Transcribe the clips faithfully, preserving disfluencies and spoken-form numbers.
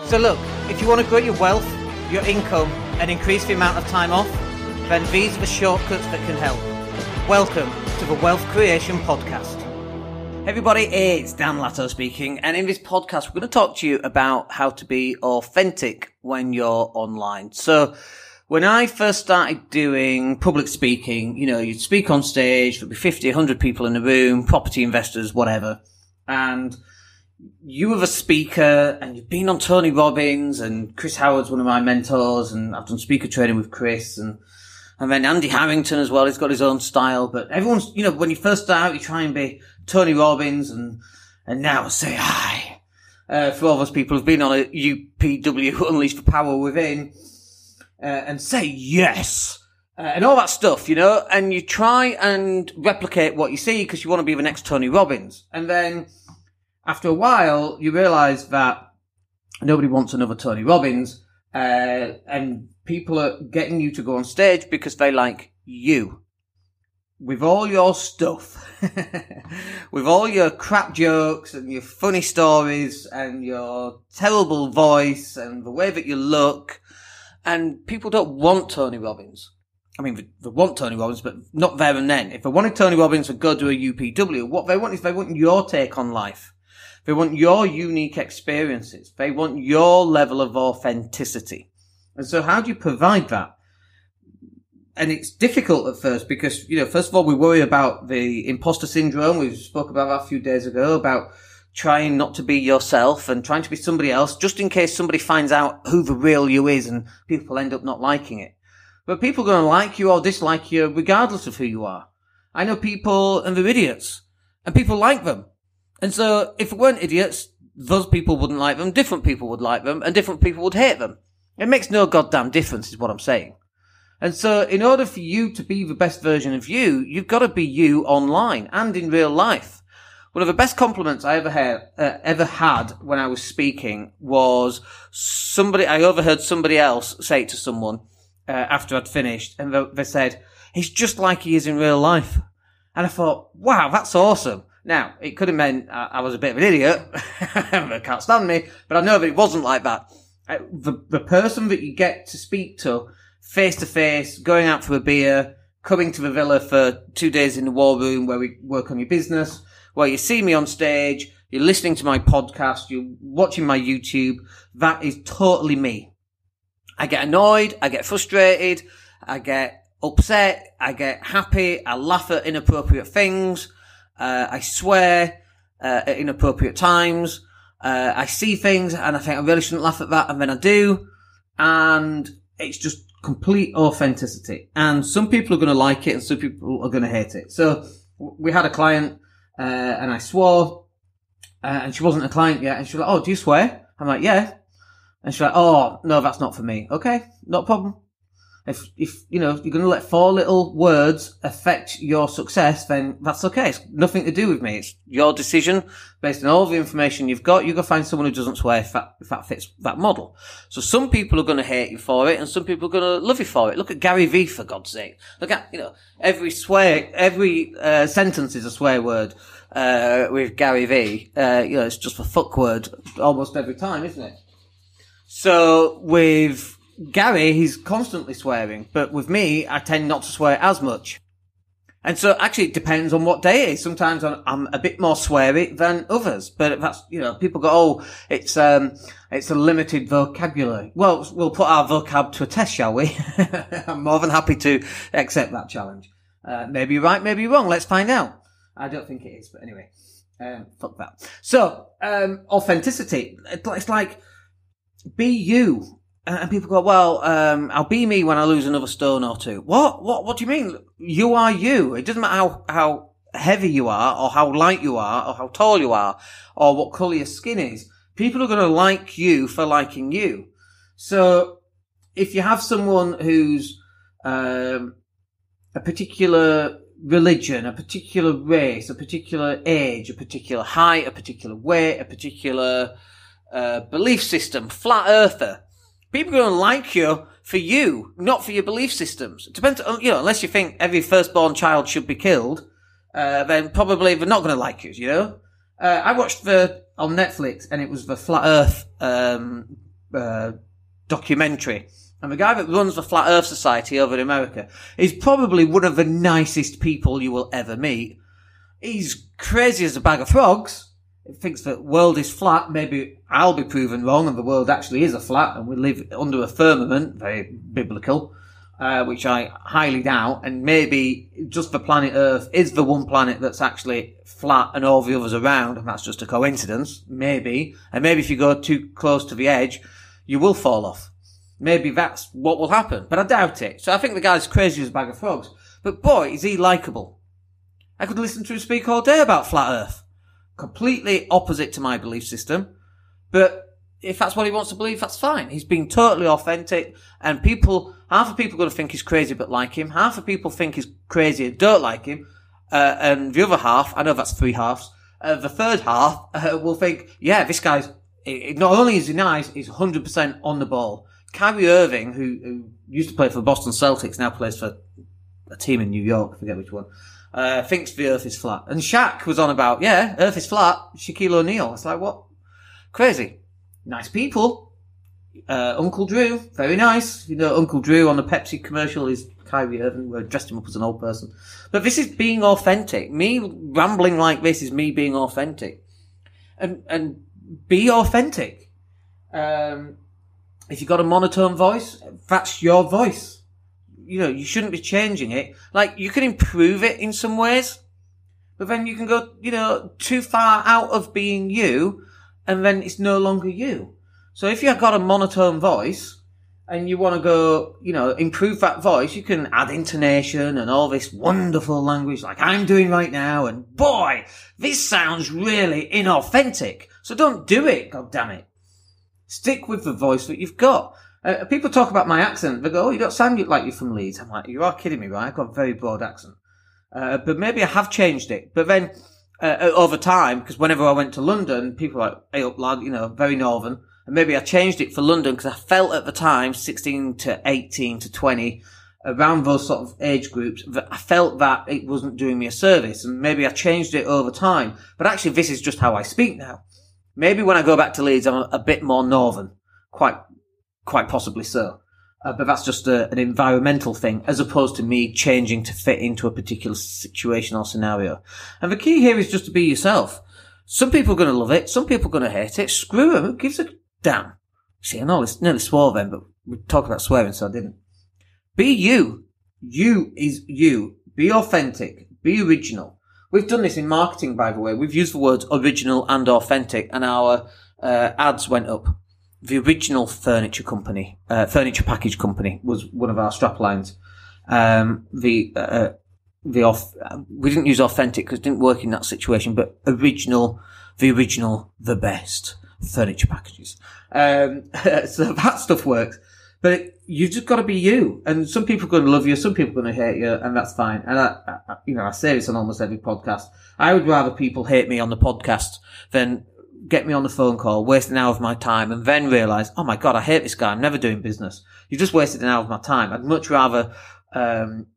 So look, if you want to grow your wealth, your income, and increase the amount of time off, then these are the shortcuts that can help. Welcome to the Wealth Creation Podcast. Hey everybody, it's Dan Latto speaking, and in this podcast we're going to talk to you about how to be authentic when you're online. So when I first started doing public speaking, you know, you'd speak on stage, there'd be fifty, one hundred people in the room, property investors, whatever, and you were the speaker, and you've been on Tony Robbins, and Chris Howard's one of my mentors, and I've done speaker training with Chris, and and then Andy Harrington as well. He's got his own style, but everyone's, you know, when you first start out, you try and be Tony Robbins, and and now say hi. Uh, for all those people who've been on a U P W, Unleash the Power Within, uh, and say yes, uh, and all that stuff, you know, and you try and replicate what you see because you want to be the next Tony Robbins, and then after a while, you realise that nobody wants another Tony Robbins, uh, and people are getting you to go on stage because they like you. With all your stuff, with all your crap jokes and your funny stories and your terrible voice and the way that you look, and people don't want Tony Robbins. I mean, they, they want Tony Robbins, but not there and then. If they wanted Tony Robbins to go to a U P W, what they want is they want your take on life. They want your unique experiences. They want your level of authenticity. And so how do you provide that? And it's difficult at first because, you know, first of all, we worry about the imposter syndrome. We spoke about that a few days ago, about trying not to be yourself and trying to be somebody else just in case somebody finds out who the real you is and people end up not liking it. But people are going to like you or dislike you regardless of who you are. I know people and they're idiots and people like them. And so if it weren't idiots, those people wouldn't like them, different people would like them, and different people would hate them. It makes no goddamn difference is what I'm saying. And so in order for you to be the best version of you, you've got to be you online and in real life. One of the best compliments I ever had, uh, ever had when I was speaking was somebody, I overheard somebody else say to someone uh, after I'd finished, and they, they said, he's just like he is in real life. And I thought, wow, that's awesome. Now, it could have meant I was a bit of an idiot. They can't stand me. But I know that it wasn't like that. The, the person that you get to speak to face to face, going out for a beer, coming to the villa for two days in the war room where we work on your business, where you see me on stage, you're listening to my podcast, you're watching my YouTube, that is totally me. I get annoyed, I get frustrated, I get upset, I get happy, I laugh at inappropriate things. Uh, I swear, uh, at inappropriate times. Uh, I see things and I think I really shouldn't laugh at that, and then I do. And it's just complete authenticity. And some people are going to like it and some people are going to hate it. So we had a client, uh, and I swore, uh, and she wasn't a client yet. And she was like, oh, do you swear? I'm like, yeah. And she's like, oh, no, that's not for me. Okay, not a problem. If, if, you know, you're going to let four little words affect your success, then that's okay. It's nothing to do with me. It's your decision based on all the information you've got. You go find someone who doesn't swear if that, if that fits that model. So some people are going to hate you for it and some people are going to love you for it. Look at Gary Vee, for God's sake. Look at, you know, every swear, every, uh, sentence is a swear word, uh, with Gary Vee. Uh, you know, it's just a fuck word almost every time, isn't it? So with Gary, he's constantly swearing, but with me, I tend not to swear as much. And so actually it depends on what day it is. Sometimes I'm, I'm a bit more sweary than others, but that's, you know, people go, oh, it's, um, it's a limited vocabulary. Well, we'll put our vocab to a test, shall we? I'm more than happy to accept that challenge. Uh, maybe you're right, maybe you're wrong. Let's find out. I don't think it is, but anyway, um, fuck that. So, um, authenticity. It's like, be you. And people go, well, um, I'll be me when I lose another stone or two. What? What? What do you mean? You are you. It doesn't matter how, how heavy you are or how light you are or how tall you are or what colour your skin is. People are going to like you for liking you. So if you have someone who's, um, a particular religion, a particular race, a particular age, a particular height, a particular weight, a particular, uh, belief system, flat earther, people are going to like you for you, not for your belief systems. It depends, you know, unless you think every firstborn child should be killed, uh, then probably they're not going to like you, you know? Uh, I watched the, on Netflix, and it was the Flat Earth, um, uh, documentary. And the guy that runs the Flat Earth Society over in America is probably one of the nicest people you will ever meet. He's crazy as a bag of frogs. He thinks that the world is flat. Maybe I'll be proven wrong and the world actually is a flat and we live under a firmament, very biblical, uh, which I highly doubt. And maybe just the planet Earth is the one planet that's actually flat and all the others around, and that's just a coincidence. Maybe. And maybe if you go too close to the edge, you will fall off. Maybe that's what will happen, but I doubt it. So I think the guy's crazy as a bag of frogs. But boy, is he likeable. I could listen to him speak all day about flat Earth. Completely opposite to my belief system. But if that's what he wants to believe, that's fine. He's being totally authentic, and people, half the people are going to think he's crazy but like him. Half the people think he's crazy and don't like him. Uh, and the other half, I know that's three halves, uh, the third half uh, will think, yeah, this guy's, not only is he nice, he's one hundred percent on the ball. Kyrie Irving, who, who used to play for the Boston Celtics, now plays for a team in New York, I forget which one, uh, thinks the Earth is flat. And Shaq was on about, yeah, Earth is flat, Shaquille O'Neal. It's like, what? Crazy. Nice people. Uh, Uncle Drew, very nice. You know, Uncle Drew on the Pepsi commercial is Kyrie Irving. We dressed him up as an old person. But this is being authentic. Me rambling like this is me being authentic. And, and be authentic. Um, If you've got a monotone voice, that's your voice. You know, you shouldn't be changing it. Like, you can improve it in some ways, but then you can go, you know, too far out of being you, and then it's no longer you. So if you've got a monotone voice, and you want to go, you know, improve that voice, you can add intonation and all this wonderful language like I'm doing right now, and boy, this sounds really inauthentic. So don't do it, God damn it. Stick with the voice that you've got. Uh, people talk about my accent. They go, oh, you don't sound like you're from Leeds. I'm like, you are kidding me, right? I've got a very broad accent. Uh, but maybe I have changed it. But then, uh, over time, because whenever I went to London, people were like, hey up lad, you know, very northern. And maybe I changed it for London because I felt at the time, sixteen to eighteen to twenty, around those sort of age groups, that I felt that it wasn't doing me a service. And maybe I changed it over time. But actually, this is just how I speak now. Maybe when I go back to Leeds, I'm a bit more northern. Quite, quite possibly so. Uh, but that's just a, an environmental thing, as opposed to me changing to fit into a particular situation or scenario. And the key here is just to be yourself. Some people are going to love it. Some people are going to hate it. Screw them. Who gives a damn? See, I know I nearly swore then, but we talked about swearing, so I didn't. Be you. You is you. Be authentic. Be original. We've done this in marketing, by the way. We've used the words original and authentic, and our uh, ads went up. The original furniture company, uh, furniture package company, was one of our strap lines. Um, the uh, the off, we didn't use authentic because it didn't work in that situation, but original, the original, the best furniture packages. Um, so that stuff works. But it, you've just got to be you. And some people are going to love you, some people are going to hate you, and that's fine. And I, I, you know, I say this on almost every podcast. I would rather people hate me on the podcast than get me on the phone call, waste an hour of my time, and then realise, oh my God, I hate this guy. I'm never doing business. You just wasted an hour of my time. I'd much rather um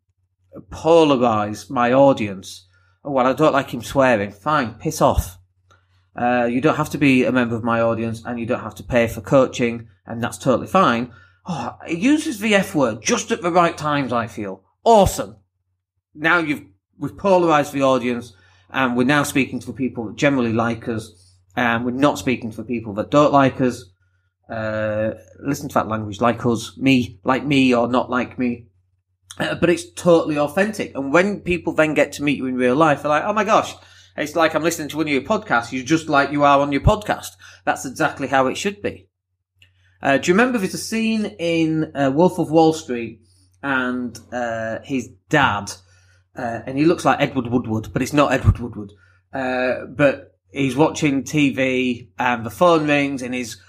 polarise my audience. Oh, well, I don't like him swearing. Fine, piss off. Uh, you don't have to be a member of my audience, and you don't have to pay for coaching, and that's totally fine. Oh, it uses the F word just at the right times, I feel. Awesome. Now you've, we've polarised the audience, and we're now speaking to the people that generally like us, and we're not speaking to the people that don't like us. Uh, listen to that language, like us, me, like me, or not like me. Uh, but it's totally authentic. And when people then get to meet you in real life, they're like, oh my gosh, it's like I'm listening to one of your podcasts. You're just like you are on your podcast. That's exactly how it should be. Uh, do you remember there's a scene in uh, Wolf of Wall Street and uh, his dad, uh, and he looks like Edward Woodward, but it's not Edward Woodward. Uh, but he's watching T V and the phone rings and he's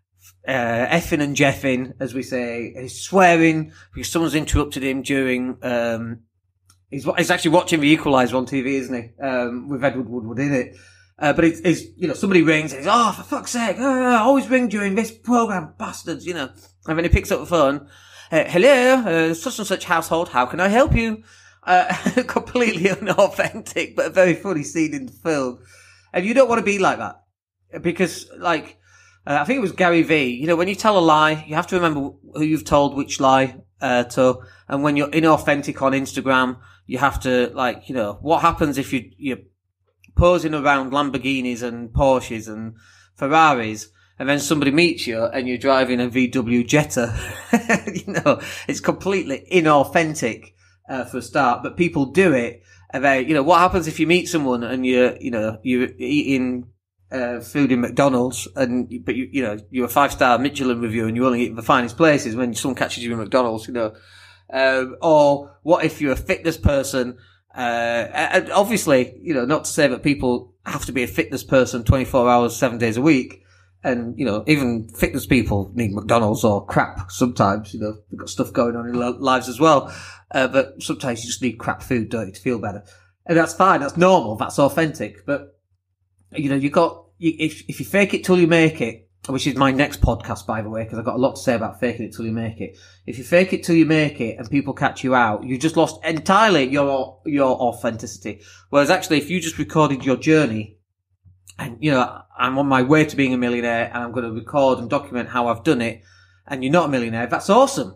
uh, effing and jeffing, as we say. He's swearing because someone's interrupted him during... Um, he's, he's actually watching The Equalizer on T V, isn't he? Um, with Edward Woodward in it. Uh, but it's, it's, you know, somebody rings and he's, oh, for fuck's sake, oh, always ring during this program, bastards, you know. And then he picks up the phone, uh, hello, uh, such and such household, how can I help you? Uh, completely unauthentic, but a very funny scene in the film. And you don't want to be like that. Because, like, Uh, I think it was Gary Vee. You know, when you tell a lie, you have to remember who you've told which lie uh, to. And when you're inauthentic on Instagram, you have to, like, you know, what happens if you, you're posing around Lamborghinis and Porsches and Ferraris, and then somebody meets you and you're driving a V W Jetta? You know, it's completely inauthentic uh, for a start, but people do it. And they, you know, what happens if you meet someone and you're, you know, you're eating uh, food in McDonald's, and but you, you know, you're a five-star Michelin reviewer and you only eat the finest places, when someone catches you in McDonald's, you know. Um, or what if you're a fitness person? Uh, and obviously, you know, not to say that people have to be a fitness person twenty-four hours, seven days a week. And, you know, even fitness people need McDonald's or crap sometimes, you know, they've got stuff going on in their lives as well. Uh, but sometimes you just need crap food, don't you, to feel better. And that's fine. That's normal. That's authentic. But, you know, you got, you, if, if you fake it till you make it, which is my next podcast, by the way, because I've got a lot to say about faking it till you make it. If you fake it till you make it and people catch you out, you just lost entirely your, your authenticity. Whereas actually, if you just recorded your journey, and, you know, I'm on my way to being a millionaire and I'm going to record and document how I've done it, and you're not a millionaire, that's awesome.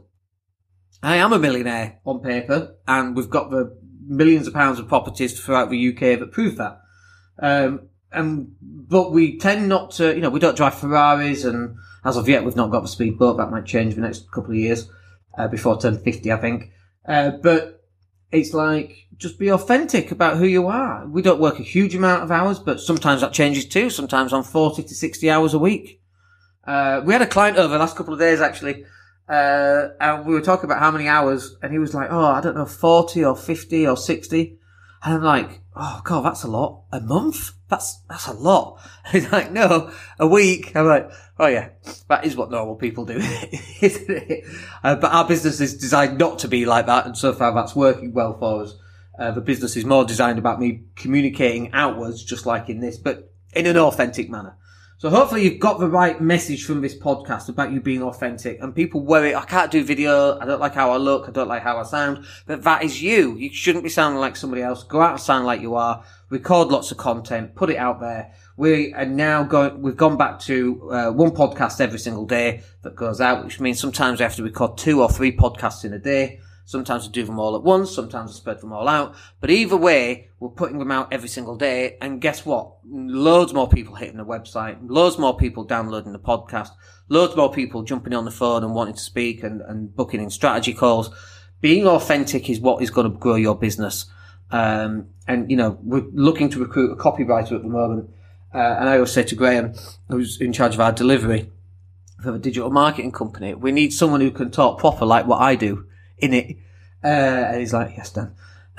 I am a millionaire on paper, and we've got the millions of pounds of properties throughout the U K that prove that. Um, and, but we tend not to, you know, we don't drive Ferraris, and as of yet, we've not got the speedboat. That might change in the next couple of years, uh, before I turn fifty, I think. Uh, but it's like, just be authentic about who you are. We don't work a huge amount of hours, but sometimes that changes too. Sometimes on forty to sixty hours a week. Uh, we had a client over the last couple of days, actually, uh, and we were talking about how many hours, and he was like, oh, I don't know, forty or fifty or sixty. And I'm like, oh God, that's a lot. A month? That's, that's a lot. He's like, no, a week. I'm like, oh yeah, that is what normal people do, isn't it? Uh, but our business is designed not to be like that, and so far that's working well for us. Uh, the business is more designed about me communicating outwards, just like in this, but in an authentic manner. So hopefully you've got the right message from this podcast about you being authentic. And people worry, I can't do video, I don't like how I look, I don't like how I sound. But that is you. You shouldn't be sounding like somebody else. Go out and sound like you are. Record lots of content. Put it out there. We are now going, we've gone back to uh, one podcast every single day that goes out, which means sometimes we have to record two or three podcasts in a day. Sometimes we do them all at once, sometimes we spread them all out. But either way, we're putting them out every single day. And guess what? Loads more people hitting the website, loads more people downloading the podcast, loads more people jumping on the phone and wanting to speak and, and booking in strategy calls. Being authentic is what is going to grow your business. Um, and, you know, we're looking to recruit a copywriter at the moment. Uh, and I always say to Graham, who's in charge of our delivery for a digital marketing company, we need someone who can talk proper like what I do in it. Uh, and he's like, yes, Dan.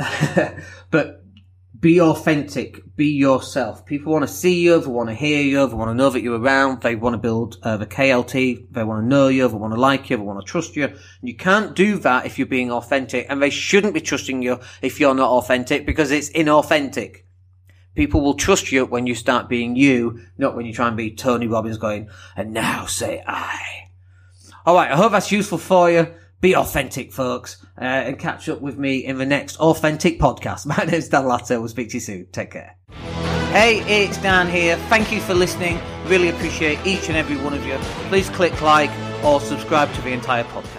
But be authentic. Be yourself. People want to see you. They want to hear you. They want to know that you're around. They want to build uh, the K L T. They want to know you. They want to like you. They want to trust you. And you can't do that if you're being authentic. And they shouldn't be trusting you if you're not authentic, because it's inauthentic. People will trust you when you start being you, not when you try and be Tony Robbins going, and now say I. All right. I hope that's useful for you. Be authentic, folks, uh, and catch up with me in the next authentic podcast. My name's Dan Latta. We'll speak to you soon. Take care. Hey, it's Dan here. Thank you for listening. Really appreciate each and every one of you. Please click like or subscribe to the entire podcast.